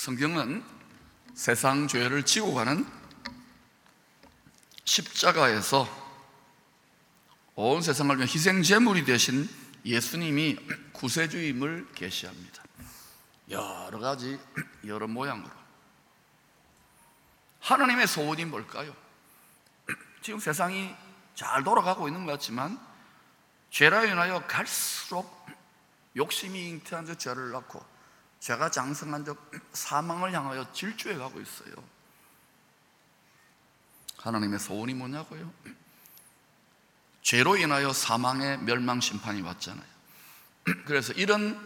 성경은 세상 죄를 지고 가는 십자가에서 온 세상을 위해 희생제물이 되신 예수님이 구세주임을 계시합니다. 여러 가지 여러 모양으로. 하나님의 소원이 뭘까요? 지금 세상이 잘 돌아가고 있는 것 같지만 죄로 인하여 갈수록 욕심이 잉태한 적 죄를 낳고 죄가 장성한 적 사망을 향하여 질주해 가고 있어요. 하나님의 소원이 뭐냐고요? 죄로 인하여 사망의 멸망 심판이 왔잖아요. 그래서 이런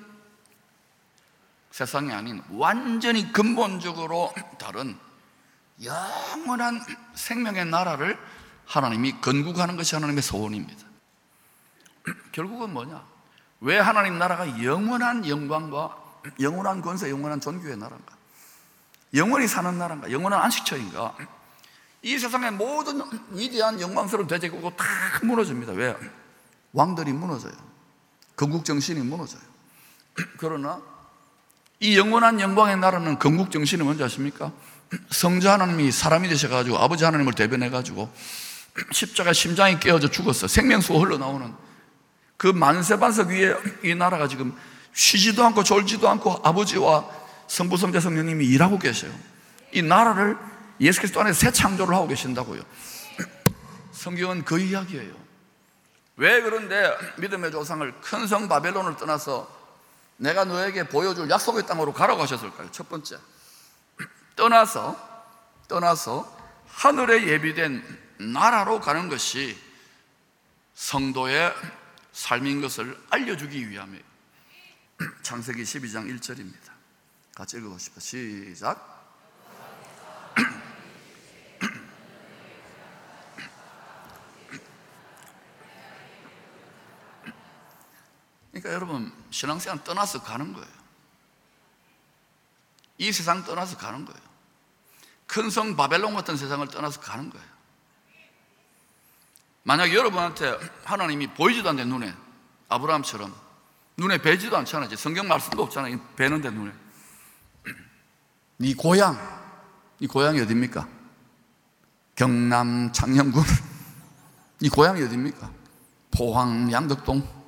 세상이 아닌 완전히 근본적으로 다른 영원한 생명의 나라를 하나님이 건국하는 것이 하나님의 소원입니다. 결국은 뭐냐? 왜 하나님 나라가 영원한 영광과 영원한 권세, 영원한 존귀의 나라인가? 영원히 사는 나라인가? 영원한 안식처인가? 이 세상의 모든 위대한 영광스러운 대제국은 다 무너집니다. 왜? 왕들이 무너져요. 건국정신이 무너져요. 그러나 이 영원한 영광의 나라는 건국정신이 뭔지 아십니까? 성자 하나님이 사람이 되셔가지고 아버지 하나님을 대변해가지고 십자가 심장이 깨어져 죽었어. 생명수가 흘러나오는 그 만세반석 위에 이 나라가 지금 쉬지도 않고 졸지도 않고 아버지와 성부 성자 성령님이 일하고 계셔요. 이 나라를 예수 그리스도 안에서 새 창조를 하고 계신다고요. 성경은 그 이야기예요. 왜 그런데 믿음의 조상을 큰 성 바벨론을 떠나서 내가 너에게 보여줄 약속의 땅으로 가라고 하셨을까요? 첫 번째, 떠나서 하늘에 예비된 나라로 가는 것이 성도의 삶인 것을 알려주기 위함이에요. 창세기 12장 1절입니다. 같이 읽어보십시오. 시작. 그러니까 여러분, 신앙생활 떠나서 가는 거예요. 이 세상 떠나서 가는 거예요. 큰 성 바벨론 같은 세상을 떠나서 가는 거예요. 만약 여러분한테 하나님이 보이지도 않는데 눈에, 아브라함처럼 눈에 뵈지도 않잖아요. 성경 말씀도 없잖아요. 뵈는데 눈에. 네 고향이 어디입니까? 경남 창녕군. 네 고향이 어디입니까? 포항 양덕동.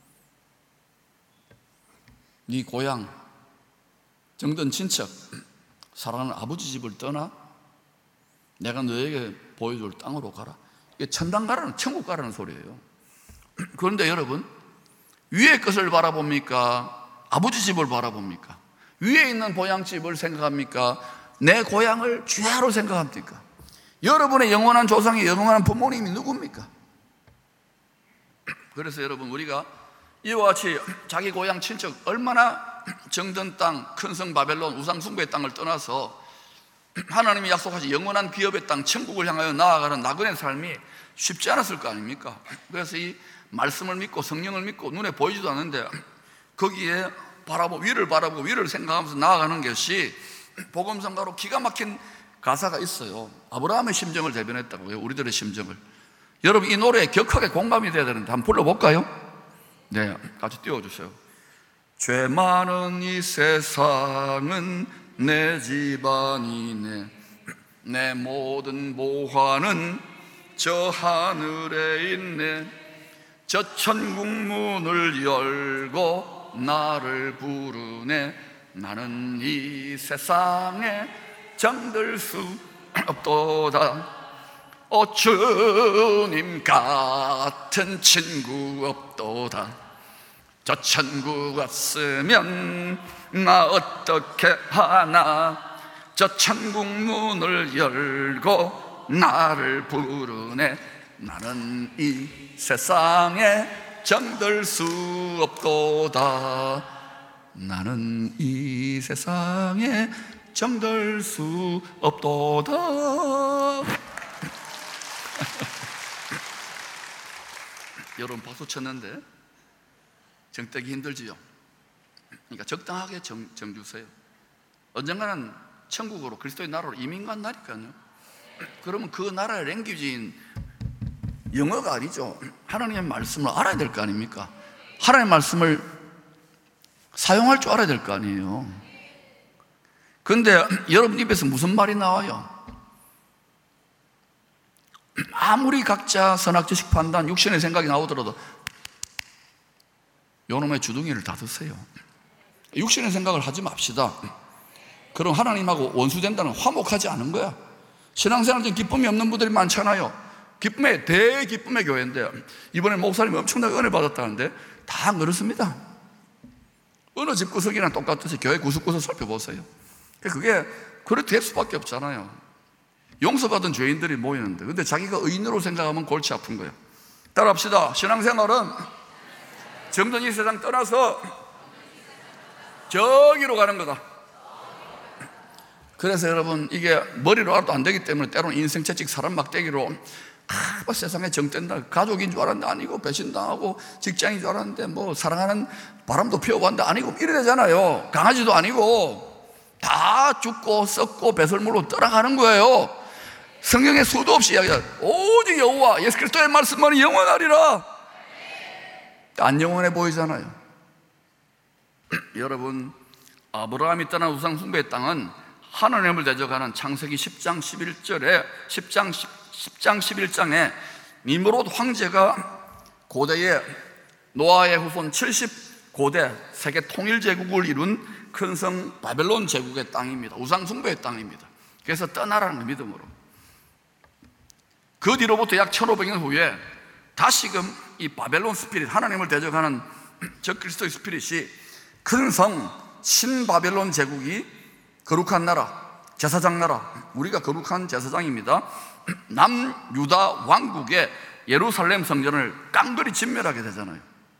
네 고향 정든 친척, 사랑하는 아버지 집을 떠나 내가 너에게 보여줄 땅으로 가라. 이게 천당 가라는, 천국 가라는 소리예요. 그런데 여러분, 위의 것을 바라봅니까? 아버지 집을 바라봅니까? 위에 있는 보양집을 생각합니까? 내 고향을 주야로 생각합니까? 여러분의 영원한 조상이, 영원한 부모님이 누굽니까? 그래서 여러분, 우리가 이와 같이 자기 고향 친척, 얼마나 정든 땅, 큰 성 바벨론, 우상숭배의 땅을 떠나서 하나님이 약속하신 영원한 기업의 땅, 천국을 향하여 나아가는 나그네 삶이 쉽지 않았을 거 아닙니까? 그래서 이 말씀을 믿고 성령을 믿고 눈에 보이지도 않는데 거기에 위를 바라보고 위를 생각하면서 나아가는 것이 복음성가로 기가 막힌 가사가 있어요. 아브라함의 심정을 대변했다고요. 우리들의 심정을. 여러분, 이 노래에 격하게 공감이 돼야 되는데 한번 불러볼까요? 네, 같이 띄워주세요. 죄 많은 이 세상은 내 집안이네. 내 모든 보화는 저 하늘에 있네. 저 천국 문을 열고 나를 부르네. 나는 이 세상에 정들 수 없도다. 주님 같은 친구 없도다. 저 천국 왔으면 나 어떻게 하나. 저 천국 문을 열고 나를 부르네. 나는 이 세상에 정들 수 없도다. 나는 이 세상에 정들 수 없도다. 여러분 박수 쳤는데 정떼기 힘들지요? 그러니까 적당하게 정 주세요. 언젠가는 천국으로, 그리스도의 나라로 이민 간다니까요. 그러면 그 나라의 랭귀지인 영어가 아니죠. 하나님의 말씀을 알아야 될 거 아닙니까? 하나님의 말씀을 사용할 줄 알아야 될 거 아니에요. 그런데 여러분 입에서 무슨 말이 나와요? 아무리 각자 선악지식 판단, 육신의 생각이 나오더라도 요놈의 주둥이를 닫으세요. 육신의 생각을 하지 맙시다. 그럼 하나님하고 원수된다는 화목하지 않은 거야. 신앙생활 중에 기쁨이 없는 분들이 많잖아요. 기쁨의 대기쁨의 교회인데 이번에 목사님이 엄청나게 은혜 받았다는데 다 그렇습니다. 어느 집 구석이나 똑같듯이 교회 구석구석 살펴보세요. 그게 그렇게 될 수밖에 없잖아요. 용서받은 죄인들이 모이는데, 근데 자기가 의인으로 생각하면 골치 아픈 거예요. 따라합시다. 신앙생활은 정든 이 세상 떠나서 저기로 가는 거다. 그래서 여러분, 이게 머리로 알아도 안 되기 때문에 때로는 인생 채찍, 사람 막대기로 뭐 세상에 정된다, 가족인 줄 알았는데 아니고, 배신당하고 직장인 줄 알았는데 뭐 사랑하는 바람도 피우고 한데 아니고, 이래 되잖아요. 강아지도 아니고 다 죽고 썩고 배설물로 떠나가는 거예요. 성경에 수도 없이 이야기하죠. 오직 여호와 예수 그리스도의 말씀만이 영원하리라. 안 영원해 보이잖아요. 여러분, 아브라함이 떠난 우상 숭배의 땅은 하나님을 대적하는 창세기 10장 11장에 니므롯 황제가 고대의 노아의 후손 70고대 세계 통일제국을 이룬 큰 성 바벨론 제국의 땅입니다. 우상 숭배의 땅입니다. 그래서 떠나라는 믿음으로. 그 뒤로부터 약 1500년 후에 다시금 이 바벨론 스피릿, 하나님을 대적하는 적그리스도의 스피릿이 큰 성 신바벨론 제국이 거룩한 나라, 제사장 나라, 우리가 거룩한 제사장입니다. 남유다 왕국의 예루살렘 성전을 깡그리 진멸하게 되잖아요.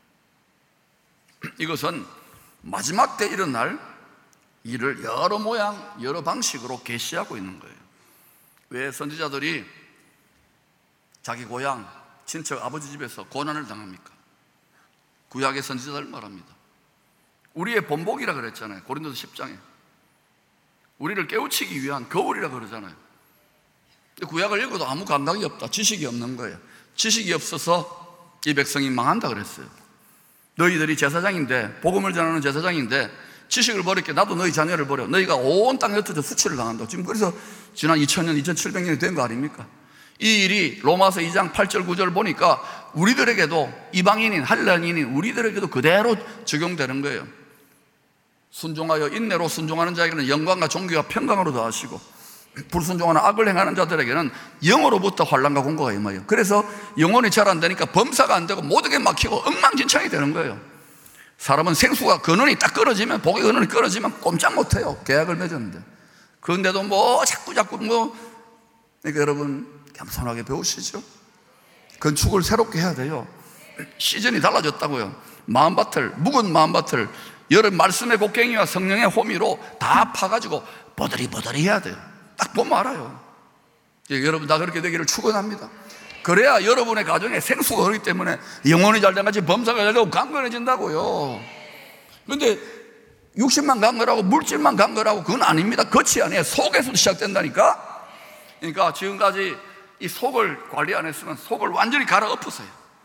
이것은 마지막 때 일어날 일을 여러 모양 여러 방식으로 계시하고 있는 거예요. 왜 선지자들이 자기 고향 친척 아버지 집에서 고난을 당합니까? 구약의 선지자들 말합니다. 우리의 본복이라 그랬잖아요. 고린도서 10장에 우리를 깨우치기 위한 거울이라 그러잖아요. 구약을 읽어도 아무 감각이 없다, 지식이 없는 거예요. 지식이 없어서 이 백성이 망한다 그랬어요. 너희들이 제사장인데, 복음을 전하는 제사장인데 지식을 버릴게, 나도 너희 자녀를 버려. 너희가 온 땅에 흩어져 수치를 당한다. 지금 그래서 지난 2000년, 2700년이 된 거 아닙니까? 이 일이 로마서 2장 8절 9절 보니까 우리들에게도, 이방인인 헬라인인 우리들에게도 그대로 적용되는 거예요. 순종하여 인내로 순종하는 자에게는 영광과 존귀와 평강으로 더하시고, 불순종하는 악을 행하는 자들에게는 영으로부터 환난과 공고가 임하여. 그래서 영혼이 잘 안 되니까 범사가 안 되고 모든 게 막히고 엉망진창이 되는 거예요. 사람은 생수가 근원이 딱 끊어지면, 복의 근원이 끊어지면 꼼짝 못해요. 계약을 맺었는데. 그런데도 뭐 자꾸 그러니까 여러분, 겸손하게 배우시죠. 건축을 새롭게 해야 돼요. 시즌이 달라졌다고요. 마음밭을, 묵은 마음밭을 여름 말씀의 곡괭이와 성령의 호미로 다 파가지고 버들이 해야 돼요. 딱 보면 알아요. 여러분 다 그렇게 되기를 축원합니다. 그래야 여러분의 가정에 생수가 흐르기 때문에 영혼이 잘 돼가지고 범사가 잘 되고 강건해진다고요. 그런데 육신만 강건하고 물질만 강건하고 그건 아닙니다. 겉이 아니에요. 속에서 시작된다니까. 그러니까 지금까지 이 속을 관리 안 했으면 속을 완전히 갈아엎으세요.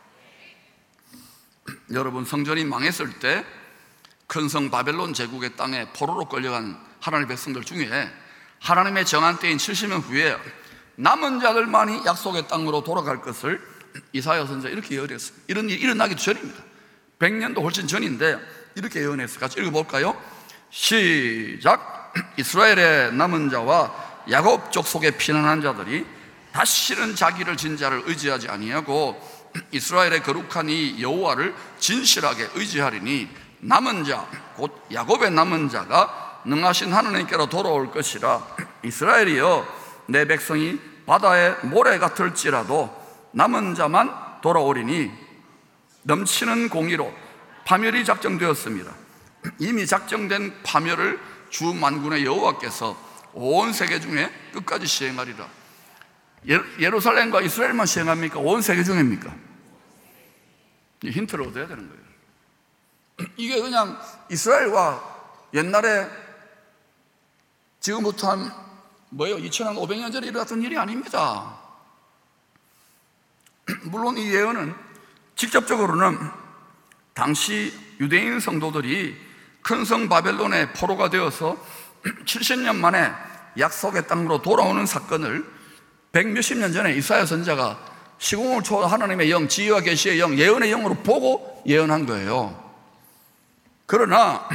여러분, 성전이 망했을 때 큰 성 바벨론 제국의 땅에 포로로 끌려간 하나님의 백성들 중에 하나님의 정한 때인 70년 후에 남은 자들만이 약속의 땅으로 돌아갈 것을 이사야 선지자 이렇게 예언했어요. 이런 일이 일어나기 전입니다. 100년도 훨씬 전인데 이렇게 예언했어요. 같이 읽어볼까요? 시작. 이스라엘의 남은 자와 야곱 족속에 피난한 자들이 다시는 자기를 진 자를 의지하지 아니하고 이스라엘의 거룩한 이 여호와를 진실하게 의지하리니, 남은 자, 곧 야곱의 남은 자가 능하신 하나님께로 돌아올 것이라. 이스라엘이여, 내 백성이 바다의 모래 같을지라도 남은 자만 돌아오리니 넘치는 공의로 파멸이 작정되었습니다. 이미 작정된 파멸을 주 만군의 여호와께서 온 세계 중에 끝까지 시행하리라. 예루살렘과 이스라엘만 시행합니까? 온 세계 중입니까? 힌트를 얻어야 되는 거예요. 이게 그냥 이스라엘과 옛날에 지금부터 한 2500년 전에 일어났던 일이 아닙니다. 물론 이 예언은 직접적으로는 당시 유대인 성도들이 큰 성 바벨론의 포로가 되어서 70년 만에 약속의 땅으로 돌아오는 사건을 100몇십 년 전에 이사야 선지자가 시공을 초월한 하나님의 영, 지혜와 계시의 영, 예언의 영으로 보고 예언한 거예요. 그러나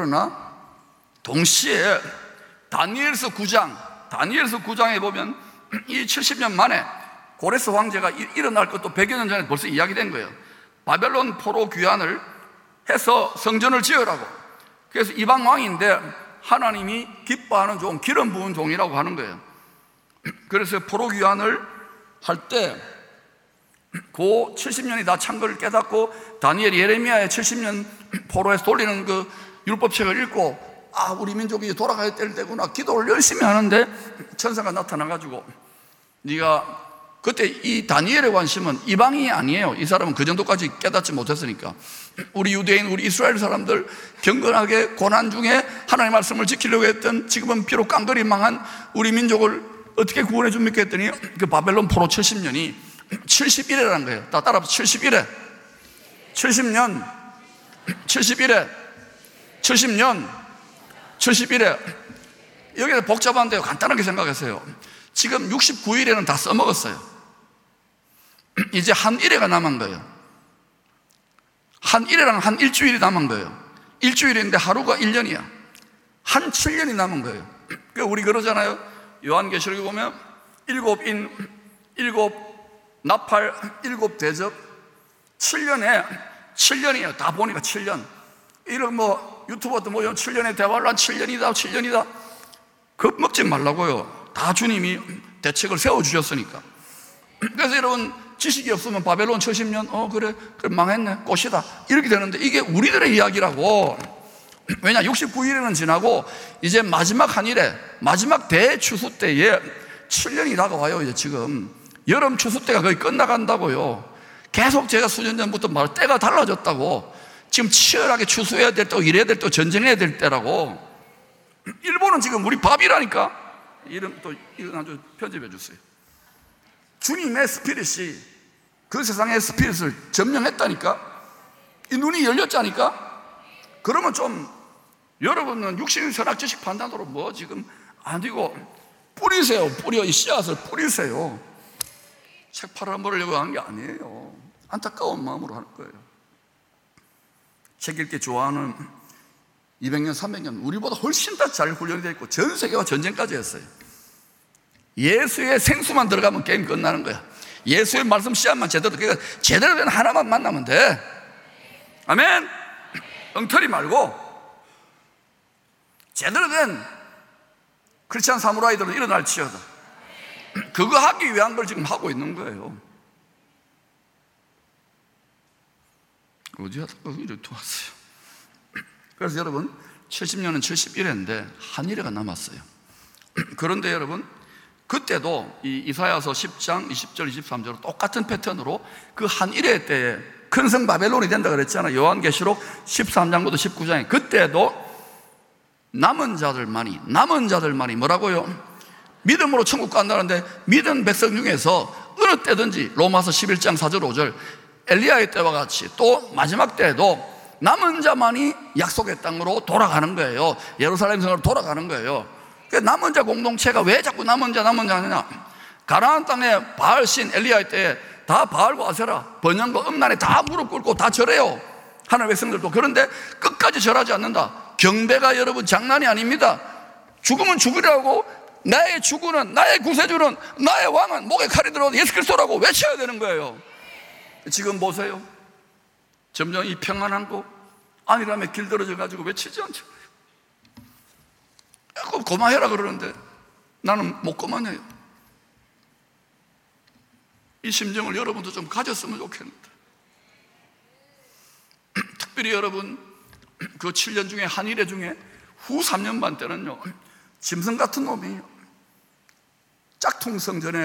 동시에 다니엘서 9장에 보면 이 70년 만에 고레스 황제가 일어날 것도 100여 년 전에 벌써 이야기된 거예요. 바벨론 포로 귀환을 해서 성전을 지으라고. 그래서 이방 왕인데 하나님이 기뻐하는 종, 기름 부은 종이라고 하는 거예요. 그래서 포로 귀환을 할 때 그 70년이 다 찬 걸 깨닫고 다니엘이 예레미야의 70년 포로에서 돌리는 그 율법책을 읽고 우리 민족이 돌아가야 될 때구나, 기도를 열심히 하는데 천사가 나타나가지고 네가, 그때 이 다니엘의 관심은 이방인이 아니에요. 이 사람은 그 정도까지 깨닫지 못했으니까. 우리 유대인, 우리 이스라엘 사람들 경건하게 고난 중에 하나님의 말씀을 지키려고 했던, 지금은 비록 깡그리 망한 우리 민족을 어떻게 구원해 줍니까 했더니 그 바벨론 포로 70년이 71회라는 거예요. 다 따라서 71회 70년 71회 70년 71회. 여기서 복잡한데요, 간단하게 생각하세요. 지금 69일에는 다 써먹었어요. 이제 한 일회가 남은 거예요. 한 일회랑 한 일주일이 남은 거예요. 일주일인데 하루가 1년이야. 한 7년이 남은 거예요. 그러니까 우리 그러잖아요. 요한계시록에 보면 7인, 7 나팔, 7 대접, 7년이에요. 다 보니까 7년. 이런 유튜버도 7년의 대화를 한 7년이다. 겁먹지 말라고요. 다 주님이 대책을 세워주셨으니까. 그래서 여러분, 지식이 없으면 바벨론 70년, 그래 망했네, 꽃이다, 이렇게 되는데 이게 우리들의 이야기라고. 왜냐, 69일에는 지나고 이제 마지막 한 일에, 마지막 대추수 때에 7년이 다가와요. 이제 지금 여름 추수 때가 거의 끝나간다고요. 계속 제가 수년 전부터 말, 때가 달라졌다고. 지금 치열하게 추수해야 될 때고 일해야 될 때고 전쟁해야 될 때라고. 일본은 지금 우리 밥이라니까. 이런 아주 편집해 주세요. 주님의 스피릿이 그 세상의 스피릿을 점령했다니까. 이 눈이 열렸자니까. 그러면 좀 여러분은 육신의 선악 지식 판단으로 지금 아니고 뿌리세요. 이 씨앗을 뿌리세요. 책 팔아먹으려고 한 게 아니에요. 안타까운 마음으로 하는 거예요. 책 읽기 좋아하는 200년, 300년 우리보다 훨씬 더 잘 훈련이 되어 있고 전 세계가 전쟁까지 했어요. 예수의 생수만 들어가면 게임 끝나는 거야. 예수의 말씀 씨앗만 제대로 된 하나만 만나면 돼. 아멘. 엉터리 말고 제대로 된 크리스찬 사무라이들은 일어날지어다. 그거 하기 위한 걸 지금 하고 있는 거예요. 어디 하다가 이렇게 왔어요. 그래서 여러분, 70년은 71회인데 한 일회가 남았어요. 그런데 여러분, 그때도 이 이사야서 10장 20절 23절로 똑같은 패턴으로 그 한 일회 때에 큰 성 바벨론이 된다 그랬잖아요. 요한계시록 13장부터 19장에 그때도 남은 자들만이 뭐라고요? 믿음으로 천국 간다는데 믿은 백성 중에서 어느 때든지 로마서 11장 4절 5절 엘리야의 때와 같이 또 마지막 때에도 남은 자만이 약속의 땅으로 돌아가는 거예요. 예루살렘 성으로 돌아가는 거예요. 남은 자 공동체가 왜 자꾸 남은 자 하느냐? 가나안 땅에 바알신 엘리야의 때에 다 바알과 아세라, 번영과 음란에 다 무릎 꿇고 다 절해요. 하나님의 백성들도. 그런데 끝까지 절하지 않는다. 경배가 여러분 장난이 아닙니다. 죽으면 죽으라고, 나의 주구는, 나의 구세주는, 나의 왕은 목에 칼이 들어도 예수 그리스도라고 외쳐야 되는 거예요. 지금 보세요. 점점 이 평안한 곳 아니라면 길들어져 가지고 외치지 않죠. 고마해라 그러는데 나는 못 고마해요. 이 심정을 여러분도 좀 가졌으면 좋겠는데. 특별히 여러분, 그 7년 중에 한 일회 중에 후 3년 반 때는요, 짐승 같은 놈이 짝퉁 성전에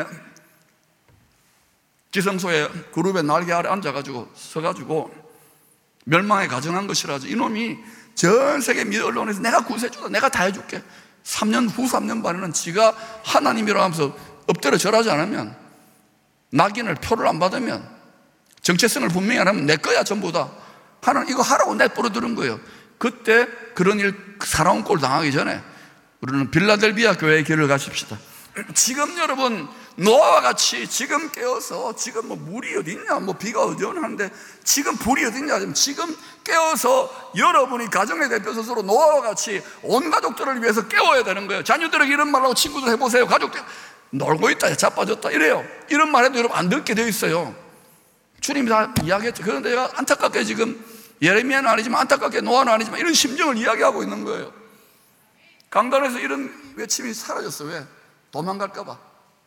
지성소에 그룹의 날개 아래 앉아가지고 서가지고 멸망에 가정한 것이라지. 이놈이 전 세계 미디어 언론에서 내가 구세주다, 내가 다 해줄게. 후 3년 반에는 지가 하나님이라고 하면서 엎드려 절하지 않으면, 낙인을 표를 안 받으면, 정체성을 분명히 안 하면 내 거야 전부 다. 하나님 이거 하라고 내버려 두는 거예요. 그때 그런 일 살아온 꼴 당하기 전에 우리는 빌라델비아 교회의 길을 가십시다. 지금 여러분 노아와 같이 지금 깨어서, 지금 뭐 물이 어딨냐, 뭐 비가 어디 오는데 지금 불이 어딨냐, 지금 깨어서 여러분이 가정의 대표 스스로 노아와 같이 온 가족들을 위해서 깨워야 되는 거예요. 자녀들에게 이런 말하고 친구들 해보세요. 가족들 놀고 있다, 자빠졌다 이래요. 이런 말해도 여러분 안 듣게 되어 있어요. 주님이 다 이야기했죠. 그런데 제가 안타깝게 지금 예레미야는 아니지만, 안타깝게 노아는 아니지만 이런 심정을 이야기하고 있는 거예요. 강단에서 이런 외침이 사라졌어. 왜? 도망갈까 봐.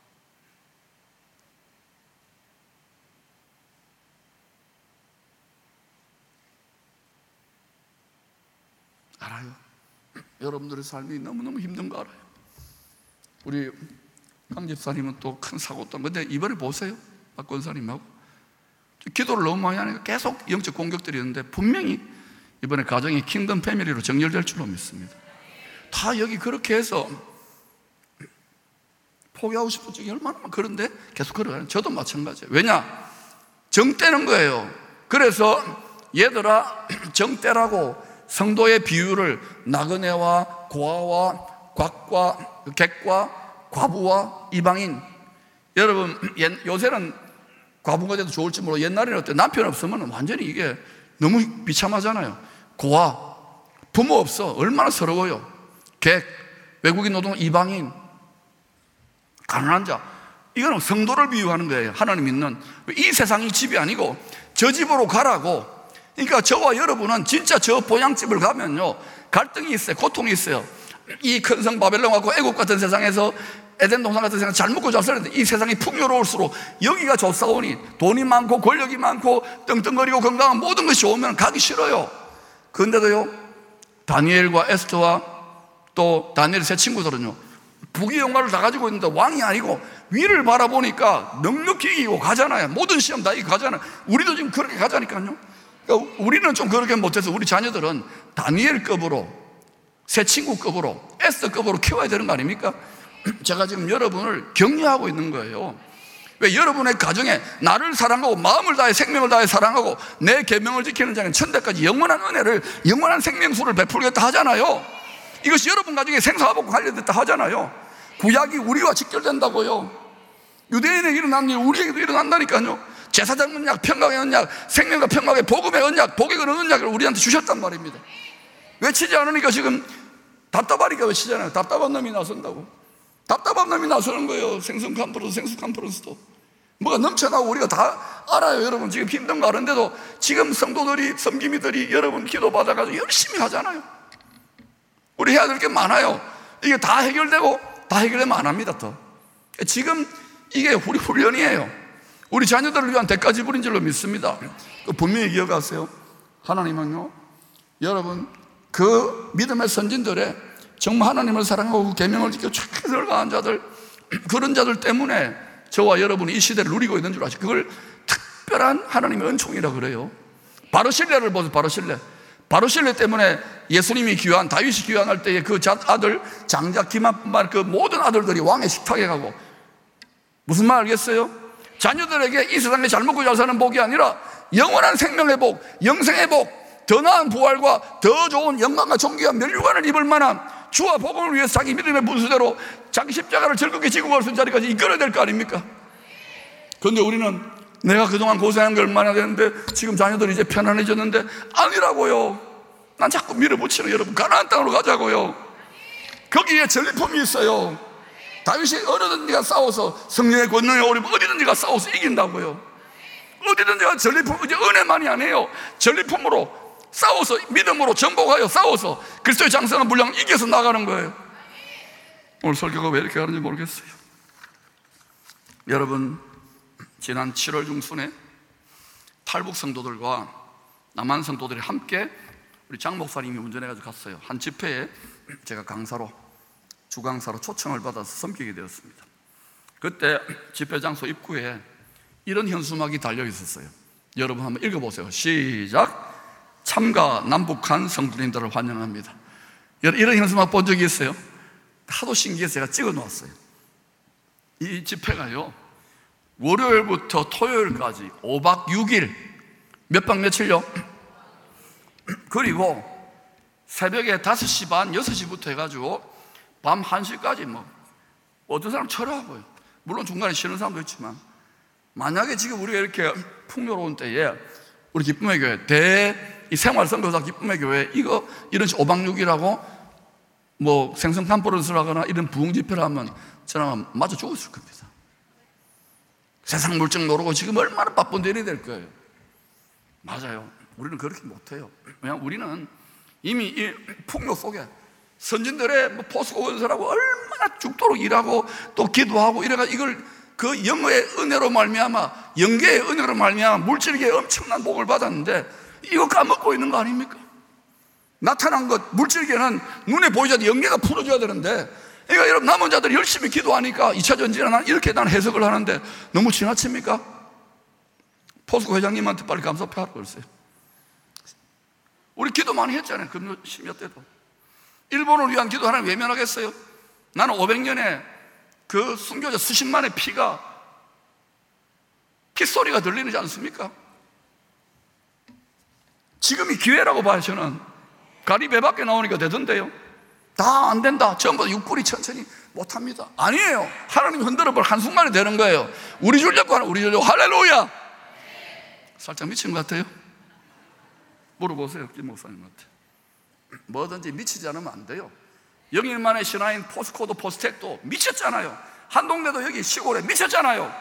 알아요. 여러분들의 삶이 너무너무 힘든 거 알아요. 우리 강 집사님은 또 큰 사고 또, 근데 이번에 보세요. 박 권사님하고 기도를 너무 많이 하니까 계속 영적 공격들이 있는데 분명히 이번에 가정이 킹덤 패밀리로 정렬될 줄로 믿습니다. 다 여기 그렇게 해서 포기하고 싶은 적이 얼마나 많아. 그런데 계속 걸어가는, 저도 마찬가지예요. 왜냐? 정 떼는 거예요. 그래서 얘들아, 정 떼라고 성도의 비유를 나그네와 고아와 곽과 객과 과부와 이방인. 여러분 요새는 과부가 돼도 좋을지 모르고 옛날에는 어때? 남편 없으면 완전히 이게 너무 비참하잖아요. 고아, 부모 없어, 얼마나 서러워요. 객, 외국인 노동, 이방인, 가난한 자. 이거는 성도를 비유하는 거예요. 하나님 믿는. 이 세상이 집이 아니고 저 집으로 가라고. 그러니까 저와 여러분은 진짜 저 보양집을 가면요, 갈등이 있어요. 고통이 있어요. 이 큰 성 바벨론 같고 애국 같은 세상에서, 에덴 동산 같은 세상 잘 먹고 잘 살았는데 이 세상이 풍요로울수록 여기가 좋사오니 돈이 많고 권력이 많고 떵떵거리고 건강한 모든 것이 오면 가기 싫어요. 그런데도요, 다니엘과 에스더와 또 다니엘의 세 친구들은요, 부귀 영화를 다 가지고 있는데 왕이 아니고 위를 바라보니까 넉넉히 이기고 가잖아요. 모든 시험 다 이기고 가잖아요. 우리도 지금 그렇게 가자니까요. 그러니까 우리는 좀 그렇게 못해서 우리 자녀들은 다니엘급으로, 세 친구급으로, 에스더급으로 키워야 되는 거 아닙니까? 제가 지금 여러분을 격려하고 있는 거예요. 왜? 여러분의 가정에 나를 사랑하고 마음을 다해 생명을 다해 사랑하고 내 계명을 지키는 자는 천대까지 영원한 은혜를, 영원한 생명수를 베풀겠다 하잖아요. 이것이 여러분 가정에 생사화복과 관련됐다 하잖아요. 구약이 우리와 직결된다고요. 유대인에게 일어난 일 우리에게도 일어난다니까요. 제사장 언약, 평강의 언약, 생명과 평강의 복음의 언약, 복의 그런 언약을 우리한테 주셨단 말입니다. 외치지 않으니까 지금 답답하니까 외치잖아요. 답답한 놈이 나선다고. 답답한 놈이 나서는 거예요. 생선 컨퍼런스, 생수 컨퍼런스도 뭐가 넘쳐나고 우리가 다 알아요. 여러분 지금 힘든 거 아는데도 지금 성도들이, 섬김이들이 여러분 기도 받아가지고 열심히 하잖아요. 우리 해야 될 게 많아요. 이게 다 해결되고 다 해결되면 안 합니다. 더 지금 이게 우리 훈련이에요. 우리 자녀들을 위한 대가 지불인 줄로 믿습니다. 분명히 기억하세요. 하나님은요, 여러분 그 믿음의 선진들의 정말 하나님을 사랑하고 그 계명을 지켜 최선을 다한 자들, 그런 자들 때문에 저와 여러분이 이 시대를 누리고 있는 줄 아시죠? 그걸 특별한 하나님의 은총이라고 그래요. 바르실레를 보세요. 바르실레 때문에 예수님이 귀환, 다윗이 귀환할 때에 그 아들 장자 기만뿐만 그 모든 아들들이 왕의 식탁에 가고, 무슨 말 알겠어요? 자녀들에게 이 세상에 잘 먹고 잘 사는 복이 아니라 영원한 생명의 복, 영생의 복, 더 나은 부활과 더 좋은 영광과 존귀한 면류관을 입을 만한 주와 복음을 위해서 자기 믿음의 분수대로 자기 십자가를 즐겁게 지고 갈 수 있는 자리까지 이끌어야 될 거 아닙니까? 그런데 우리는 내가 그동안 고생한 게 얼마나 되는데 지금 자녀들이 이제 편안해졌는데, 아니라고요. 난 자꾸 밀어붙이는, 여러분 가나안 땅으로 가자고요. 거기에 전리품이 있어요. 다윗이 어디든지가 싸워서, 성령의 권능에 오르면 어디든지가 싸워서 이긴다고요. 어디든지가 전리품, 이제 은혜만이 아니에요. 전리품으로 싸워서, 믿음으로 정복하여 싸워서 그리스도의 장성한 분량을 이겨서 나가는 거예요. 오늘 설교가 왜 이렇게 하는지 모르겠어요. 여러분, 지난 7월 중순에 탈북 성도들과 남한 성도들이 함께 우리 장 목사님이 운전해가지고 갔어요. 한 집회에 제가 강사로, 주강사로 초청을 받아서 섬기게 되었습니다. 그때 집회 장소 입구에 이런 현수막이 달려 있었어요. 여러분 한번 읽어보세요. 시작. 참가 남북한 성도님들을 환영합니다. 이런 현수막 본 적이 있어요? 하도 신기해서 제가 찍어 놓았어요. 이 집회가요, 월요일부터 토요일까지 5박 6일, 몇 박 며칠요? 그리고 새벽에 5시 반, 6시부터 해가지고 밤 1시까지 어떤 사람 철회하고요. 물론 중간에 쉬는 사람도 있지만, 만약에 지금 우리가 이렇게 풍요로운 때에 우리 기쁨의 교회, 이 생활선교사 기쁨의 교회, 이런 오박육이라고 생선 컨퍼런스를 하거나 이런 부흥 집회를 하면 저는 맞아 죽었을 겁니다. 세상 물정 모르고 지금 얼마나 바쁜 일이 될 거예요. 맞아요. 우리는 그렇게 못해요. 왜냐하면 우리는 이미 이 풍요 속에 선진들의 포스코 원서라고 얼마나 죽도록 일하고 또 기도하고 이래가 이걸 그 영어의 은혜로 말미암아, 영계의 은혜로 말미암아 물질계에 엄청난 복을 받았는데 이거 까먹고 있는 거 아닙니까? 나타난 것, 물질계는 눈에 보이지 않는 영계가 풀어줘야 되는데, 그러니까 여러분 남은 자들이 열심히 기도하니까 2차 전지는 이렇게 난 해석을 하는데 너무 지나칩니까? 포스코 회장님한테 빨리 감사표 하라고 그랬어요. 우리 기도 많이 했잖아요. 금요 10몇 때도. 일본을 위한 기도 하나님 외면하겠어요? 나는 500년에 그 순교자 수십만의 핏소리가 들리지 않습니까? 지금이 기회라고 봐요. 저는 가리배 밖에 나오니까 되던데요. 다 안 된다. 전부 다 육구리 천천히 못합니다. 아니에요. 하나님이 흔들어볼 한순간에 되는 거예요. 우리 주려고 하는 우리 주려고. 할렐루야. 살짝 미친 것 같아요. 물어보세요, 김 목사님한테. 뭐든지 미치지 않으면 안 돼요. 영일만의 신화인 포스코도 포스텍도 미쳤잖아요. 한동네도 여기 시골에 미쳤잖아요.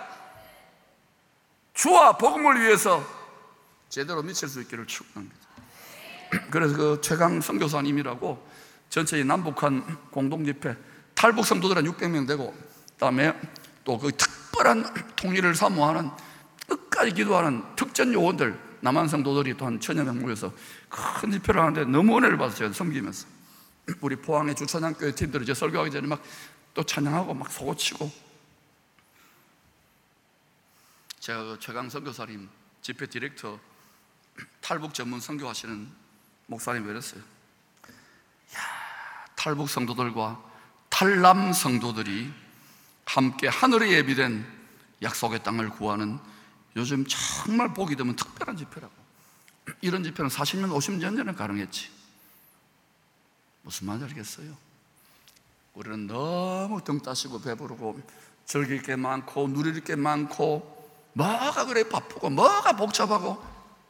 주와 복음을 위해서 제대로 미칠 수 있기를 축원합니다. 그래서 그 최강 선교사님이라고 전체 남북한 공동집회 탈북 성도들 한 600명 되고, 그다음에 또 그 특별한 통일을 사모하는 끝까지 기도하는 특전 요원들 남한 성도들이 또 한 1000여 명 모여서 큰 집회를 하는데 너무 은혜를 받았어요. 섬기면서 우리 포항의 주찬양교회 팀들이 이제 설교하기 전에 막 또 찬양하고 막 소고치고, 제가 그 최강 선교사님 집회 디렉터 탈북 전문 선교하시는 목사님 이랬어요. 탈북 성도들과 탈남 성도들이 함께 하늘에 예비된 약속의 땅을 구하는 요즘 정말 복이 드문 특별한 집회라고. 이런 집회는 40년, 50년 전에 가능했지. 무슨 말인지 알겠어요? 우리는 너무 등 따시고 배부르고 즐길 게 많고 누릴 게 많고 뭐가 그래 바쁘고 뭐가 복잡하고.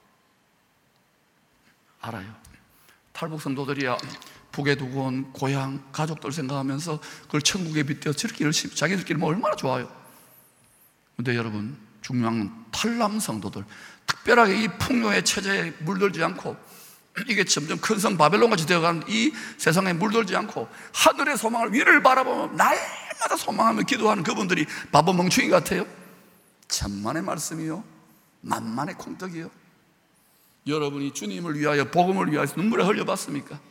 알아요. 탈북 성도들이야 북에 두고 온 고향 가족들 생각하면서 그걸 천국에 빗대어 저렇게 열심히 자기들끼리 얼마나 좋아요. 근데 여러분, 중요한 건 탈남 성도들, 특별하게 이 풍요의 체제에 물들지 않고 이게 점점 큰 성 바벨론같이 되어가는 이 세상에 물들지 않고 하늘의 소망을, 위를 바라보며 날마다 소망하며 기도하는 그분들이 바보 멍충이 같아요? 천만의 말씀이요, 만만의 콩떡이요. 여러분이 주님을 위하여, 복음을 위하여 눈물을 흘려봤습니까?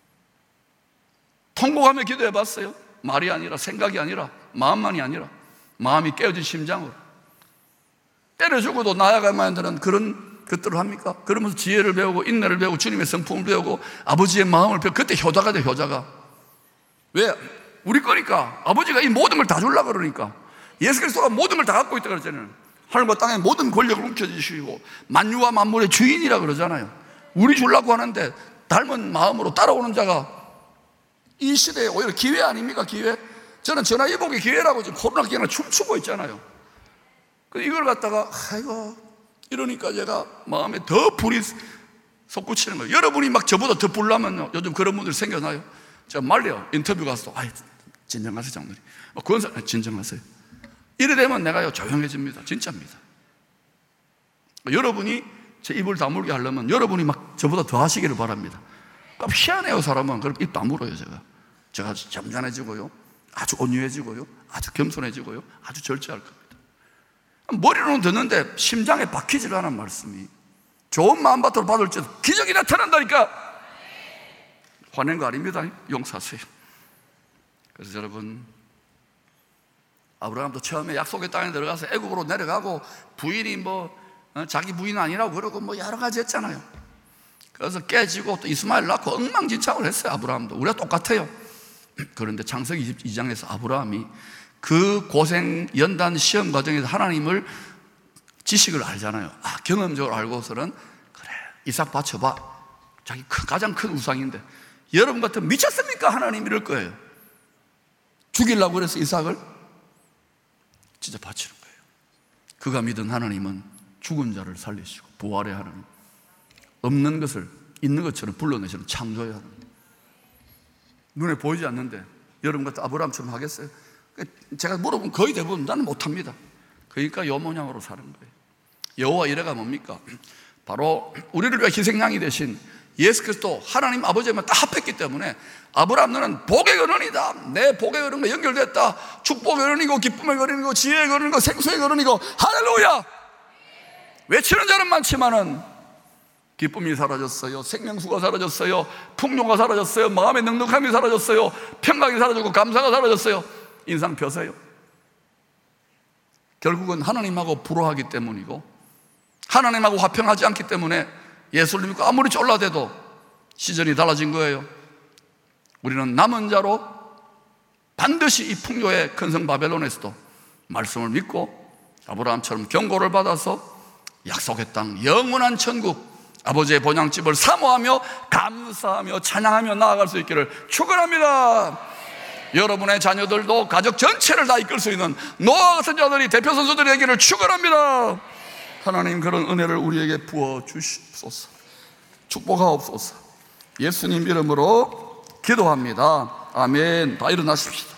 통곡하며 기도해봤어요? 말이 아니라, 생각이 아니라, 마음만이 아니라 마음이 깨어진 심장으로. 때려 죽어도 나아가야만 되는 그런 것들을 합니까? 그러면서 지혜를 배우고 인내를 배우고 주님의 성품을 배우고 아버지의 마음을 배우고, 그때 효자가 돼, 효자가. 왜? 우리 거니까. 아버지가 이 모든 걸 다 주려고 그러니까. 예수 그리스도가 모든 걸 다 갖고 있다 그러잖아요. 하늘과 땅의 모든 권력을 움켜쥐시고 만유와 만물의 주인이라 그러잖아요. 우리 주려고 하는데 닮은 마음으로 따라오는 자가 이 시대에 오히려 기회 아닙니까? 기회? 저는 전화위복의 기회라고 지금 코로나 기간에 춤추고 있잖아요. 이걸 갖다가 아이고 이러니까 제가 마음에 더 불이 솟구치는 거예요. 여러분이 막 저보다 더 불나면요, 요즘 그런 분들 생겨나요. 제가 말려요. 인터뷰 가서 진정하세요 장로님. 그런 사람 진정하세요. 이래 되면 내가요 조용해집니다. 진짜입니다. 여러분이 제 입을 다물게 하려면 여러분이 막 저보다 더 하시기를 바랍니다. 희한해요. 사람은. 그럼 입 다물어요. 제가 점잖해지고요, 아주 온유해지고요, 아주 겸손해지고요, 아주 절제할 겁니다. 머리로는 듣는데 심장에 박히질 않은 말씀이 좋은 마음밭으로 받을지도 기적이 나타난다니까. 화낸 거 아닙니다. 용서하세요. 그래서 여러분, 아브라함도 처음에 약속의 땅에 들어가서 애굽으로 내려가고 부인이 자기 부인 아니라고 그러고 여러 가지 했잖아요. 그래서 깨지고 또 이스마엘 낳고 엉망진창을 했어요. 아브라함도. 우리가 똑같아요. 그런데 창세기 22장에서 아브라함이 그 고생 연단 시험 과정에서 하나님을 지식을 알잖아요. 경험적으로 알고서는 그래 이삭 바쳐봐. 자기 가장 큰 우상인데 여러분 같으면 미쳤습니까? 하나님 이럴 거예요. 죽이려고 그래서 이삭을 진짜 바치는 거예요. 그가 믿은 하나님은 죽은 자를 살리시고 부활의 하나님, 없는 것을 있는 것처럼 불러내시는 창조의 하나님. 눈에 보이지 않는데 여러분 같은 아브라함처럼 하겠어요? 제가 물어보면 거의 대부분 나는 못합니다. 그러니까 요 모양으로 사는 거예요. 여호와 이레가 뭡니까? 바로 우리를 위해 희생양이 되신 예수 그리스도 하나님 아버지만 다 합했기 때문에 아브라함 너는 복의 근원이다. 내 복의 근원과 연결됐다. 축복의 근원이고 기쁨의 근원이고 지혜의 근원이고 생수의 근원이고 할렐루야. 외치는 자는 많지만은 기쁨이 사라졌어요. 생명수가 사라졌어요. 풍요가 사라졌어요. 마음의 넉넉함이 사라졌어요. 평강이 사라졌고 감사가 사라졌어요. 인상 펴세요. 결국은 하나님하고 불화하기 때문이고 하나님하고 화평하지 않기 때문에 예수를 믿고 아무리 쫄라대도 시전이 달라진 거예요. 우리는 남은 자로 반드시 이 풍요의 근성 바벨론에서도 말씀을 믿고 아브라함처럼 경고를 받아서 약속의 땅 영원한 천국 아버지의 본향집을 사모하며 감사하며 찬양하며 나아갈 수 있기를 축원합니다. 여러분의 자녀들도 가족 전체를 다 이끌 수 있는 노아 같은 자들이 대표 선수들이 되기를 축원합니다. 하나님 그런 은혜를 우리에게 부어 주시옵소서. 축복하옵소서. 예수님 이름으로 기도합니다. 아멘. 다 일어나십시다.